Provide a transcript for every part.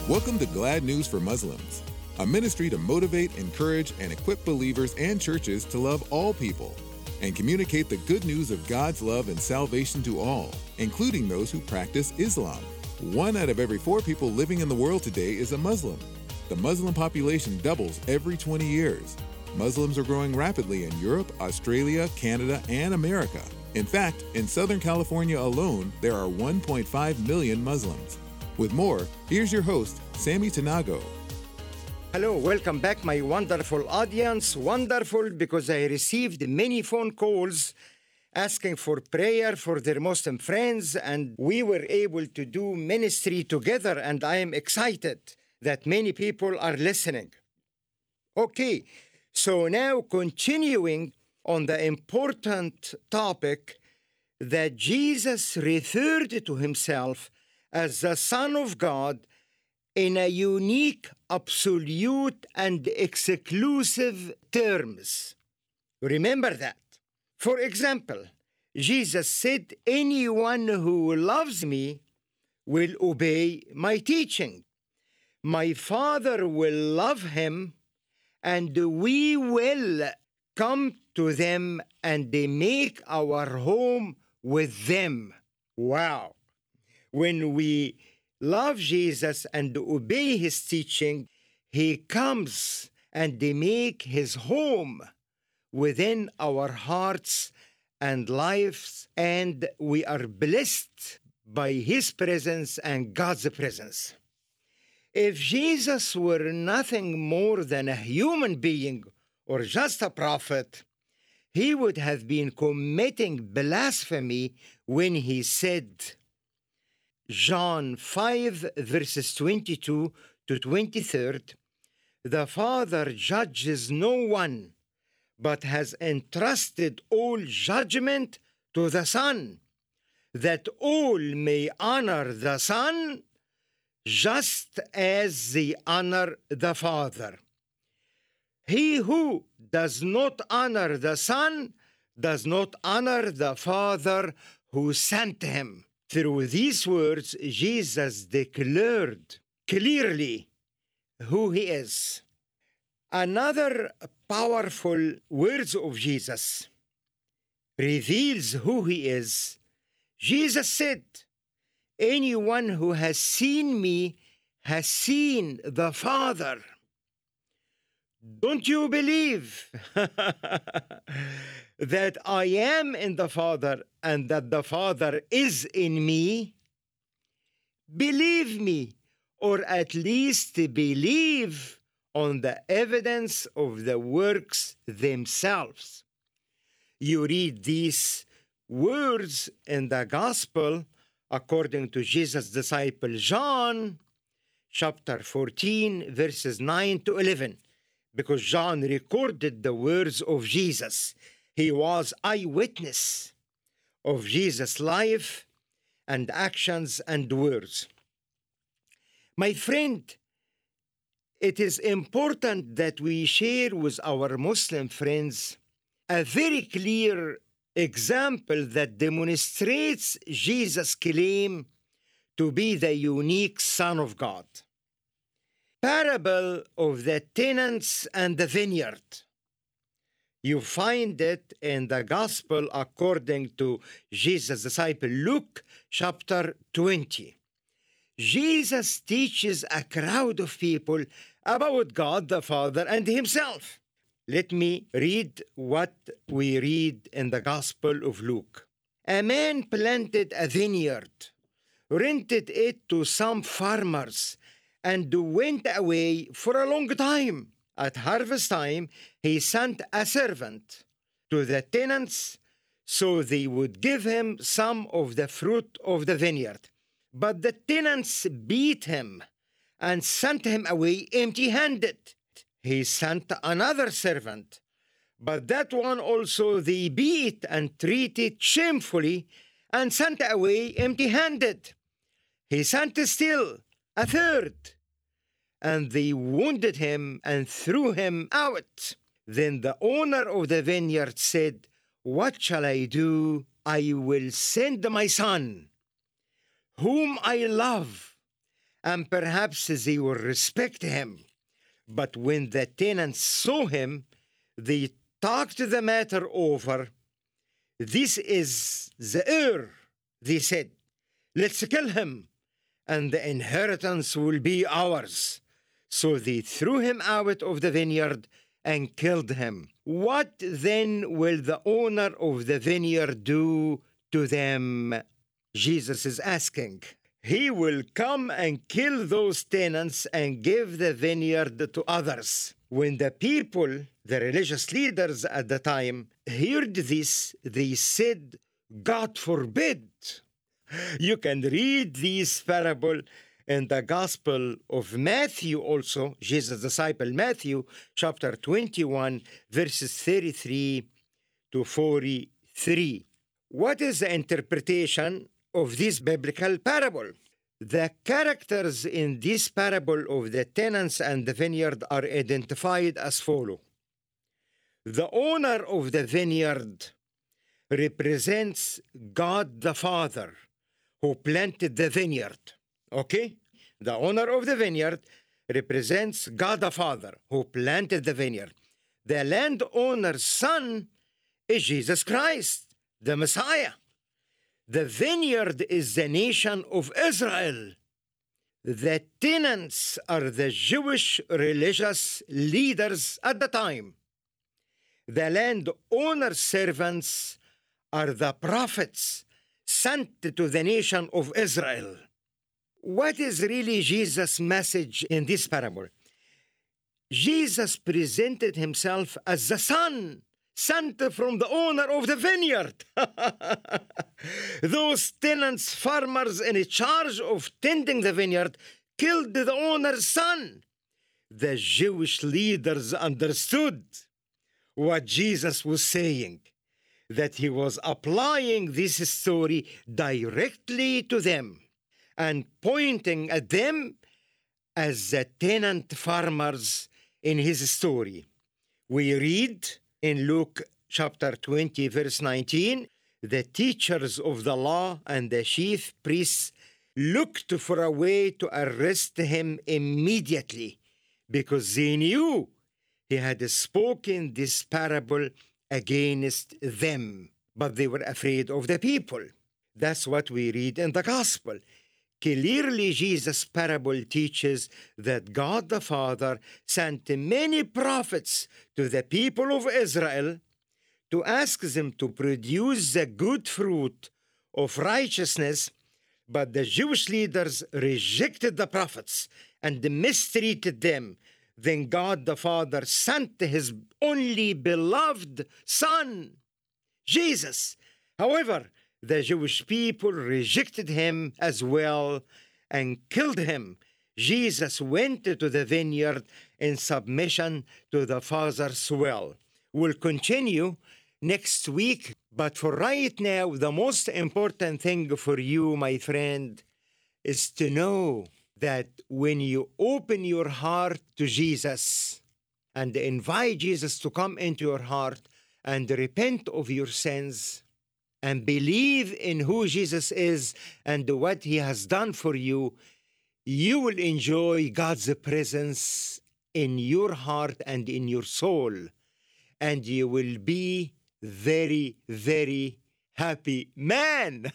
Welcome to Glad News for Muslims, a ministry to motivate, encourage, and equip believers and churches to love all people and communicate the good news of God's love and salvation to all, including those who practice Islam. 1 out of every 4 people living in the world today is a Muslim. The Muslim population doubles every 20 years. Muslims are growing rapidly in Europe, Australia, Canada, and America. In fact, in Southern California alone, there are 1.5 million Muslims. With more, here's your host, Sammy Tanago. Hello, welcome back, my wonderful audience. Wonderful because I received many phone calls asking for prayer for their Muslim friends, and we were able to do ministry together, and I am excited that many people are listening. Okay, so now continuing on the important topic that Jesus referred to himself as the Son of God in a unique, absolute, and exclusive terms. Remember that. For example, Jesus said, "Anyone who loves me will obey my teaching. My Father will love him, and we will come to them and make our home with them." Wow. When we love Jesus and obey his teaching, he comes and they make his home within our hearts and lives, and we are blessed by his presence and God's presence. If Jesus were nothing more than a human being or just a prophet, he would have been committing blasphemy when he said, John 5, verses 22 to 23, "The Father judges no one, but has entrusted all judgment to the Son, that all may honor the Son just as they honor the Father. He who does not honor the Son does not honor the Father who sent him." Through these words, Jesus declared clearly who he is. Another powerful words of Jesus reveals who he is. Jesus said, "Anyone who has seen me has seen the Father." Don't you believe that I am in the Father and that the Father is in me? Believe me, or at least believe on the evidence of the works themselves. You read these words in the Gospel according to Jesus' disciple John, chapter 14, verses 9 to 11. Because John recorded the words of Jesus. He was eyewitness of Jesus' life and actions and words. My friend, it is important that we share with our Muslim friends a very clear example that demonstrates Jesus' claim to be the unique Son of God. Parable of the tenants and the vineyard. You find it in the Gospel according to Jesus' disciple Luke, chapter 20. Jesus teaches a crowd of people about God the Father and himself. Let me read what we read in the Gospel of Luke. "A man planted a vineyard, rented it to some farmers, and went away for a long time. At harvest time, he sent a servant to the tenants so they would give him some of the fruit of the vineyard. But the tenants beat him and sent him away empty-handed. He sent another servant, but that one also they beat and treated shamefully and sent away empty-handed. He sent still a third, and they wounded him and threw him out. Then the owner of the vineyard said, 'What shall I do? I will send my son, whom I love, and perhaps they will respect him. But when the tenants saw him, they talked the matter over. This is the heir, they said. Let's kill him, and the inheritance will be ours. So they threw him out of the vineyard and killed him. What then will the owner of the vineyard do to them? Jesus is asking. He will come and kill those tenants and give the vineyard to others. When the people, the religious leaders at the time, heard this, they said, God forbid. You can read this parable in the Gospel of Matthew also, Jesus' disciple Matthew, chapter 21, verses 33 to 43. What is the interpretation of this biblical parable? The characters in this parable of the tenants and the vineyard are identified as follow. The owner of the vineyard represents God the Father, who planted the vineyard. Okay? The owner of the vineyard represents God the Father, who planted the vineyard. The landowner's son is Jesus Christ, the Messiah. The vineyard is the nation of Israel. The tenants are the Jewish religious leaders at the time. The landowner's servants are the prophets sent to the nation of Israel. What is really Jesus' message in this parable? Jesus presented himself as the son sent from the owner of the vineyard. Those tenants, farmers in charge of tending the vineyard, killed the owner's son. The Jewish leaders understood what Jesus was saying, that he was applying this story directly to them and pointing at them as the tenant farmers in his story. We read in Luke chapter 20, verse 19, the teachers of the law and the chief priests looked for a way to arrest him immediately because they knew he had spoken this parable against them, but they were afraid of the people. That's what we read in the gospel. Clearly, Jesus' parable teaches that God the Father sent many prophets to the people of Israel to ask them to produce the good fruit of righteousness, but the Jewish leaders rejected the prophets and mistreated them. Then God the Father sent his only beloved Son, Jesus. However, the Jewish people rejected him as well and killed him. Jesus went to the vineyard in submission to the Father's will. We'll continue next week, but for right now, the most important thing for you, my friend, is to know that when you open your heart to Jesus and invite Jesus to come into your heart and repent of your sins, and believe in who Jesus is and what he has done for you, you will enjoy God's presence in your heart and in your soul. And you will be very, very happy man.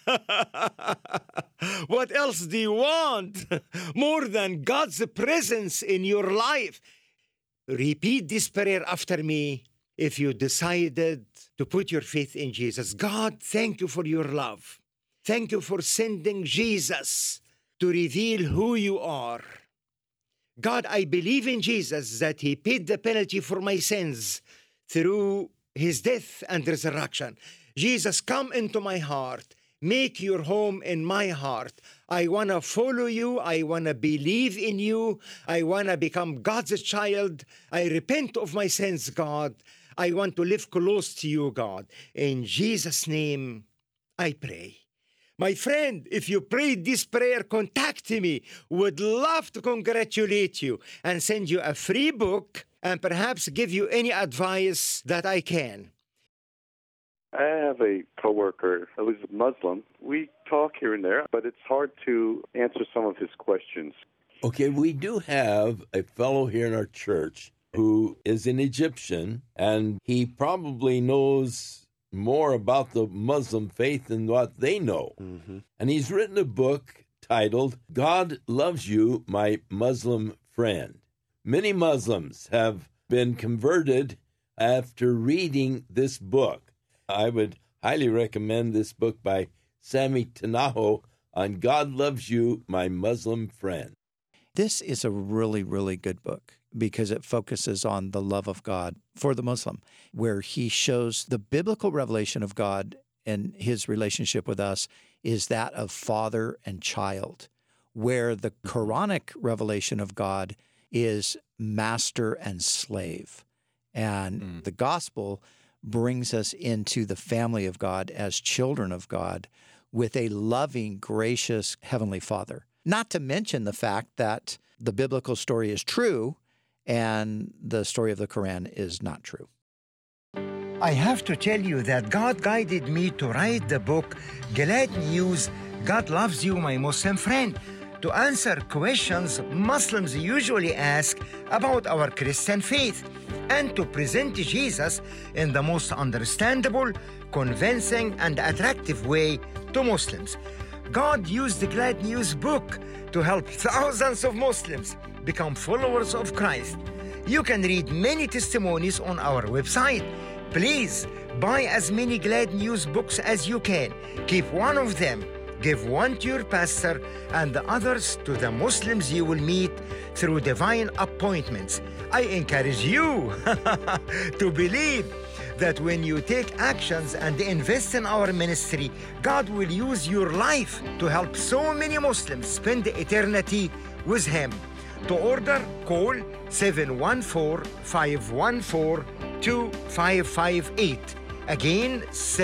What else do you want more than God's presence in your life? Repeat this prayer after me. If you decided to put your faith in Jesus, God, thank you for your love. Thank you for sending Jesus to reveal who you are. God, I believe in Jesus that he paid the penalty for my sins through his death and resurrection. Jesus, come into my heart. Make your home in my heart. I want to follow you. I want to believe in you. I want to become God's child. I repent of my sins, God. I want to live close to you, God. In Jesus' name, I pray. My friend, if you prayed this prayer, contact me. Would love to congratulate you and send you a free book and perhaps give you any advice that I can. I have a coworker who's a Muslim. We talk here and there, but it's hard to answer some of his questions. Okay, we do have a fellow here in our church who is an Egyptian, and he probably knows more about the Muslim faith than what they know. Mm-hmm. And he's written a book titled, God Loves You, My Muslim Friend. Many Muslims have been converted after reading this book. I would highly recommend this book by Sammy Tanaho on God Loves You, My Muslim Friend. This is a really, really good book because it focuses on the love of God for the Muslim, where he shows the biblical revelation of God and his relationship with us is that of father and child, where the Quranic revelation of God is master and slave. And the gospel brings us into the family of God as children of God with a loving, gracious Heavenly Father. Not to mention the fact that the biblical story is true and the story of the Quran is not true. I have to tell you that God guided me to write the book, Glad News, God Loves You, My Muslim Friend, to answer questions Muslims usually ask about our Christian faith and to present Jesus in the most understandable, convincing, and attractive way to Muslims. God used the Glad News book to help thousands of Muslims become followers of Christ. You can read many testimonies on our website. Please buy as many Glad News books as you can. Keep one of them. Give one to your pastor and the others to the Muslims you will meet through divine appointments. I encourage you to believe that when you take actions and invest in our ministry, God will use your life to help so many Muslims spend eternity with Him. To order, call 714-514-2558. Again,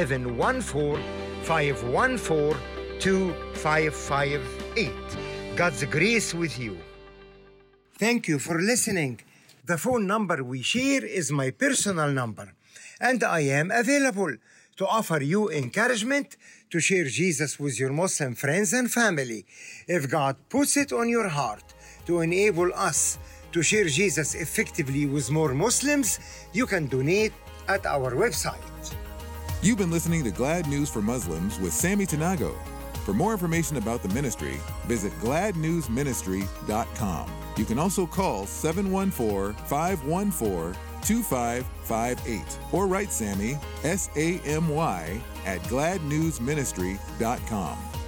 714-514-2558. God's grace with you. Thank you for listening. The phone number we share is my personal number, and I am available to offer you encouragement to share Jesus with your Muslim friends and family. If God puts it on your heart to enable us to share Jesus effectively with more Muslims, you can donate at our website. You've been listening to Glad News for Muslims with Sammy Tanago. For more information about the ministry, visit gladnewsministry.com. You can also call 714-514-2558 or write Sammy, SAMY, at gladnewsministry.com.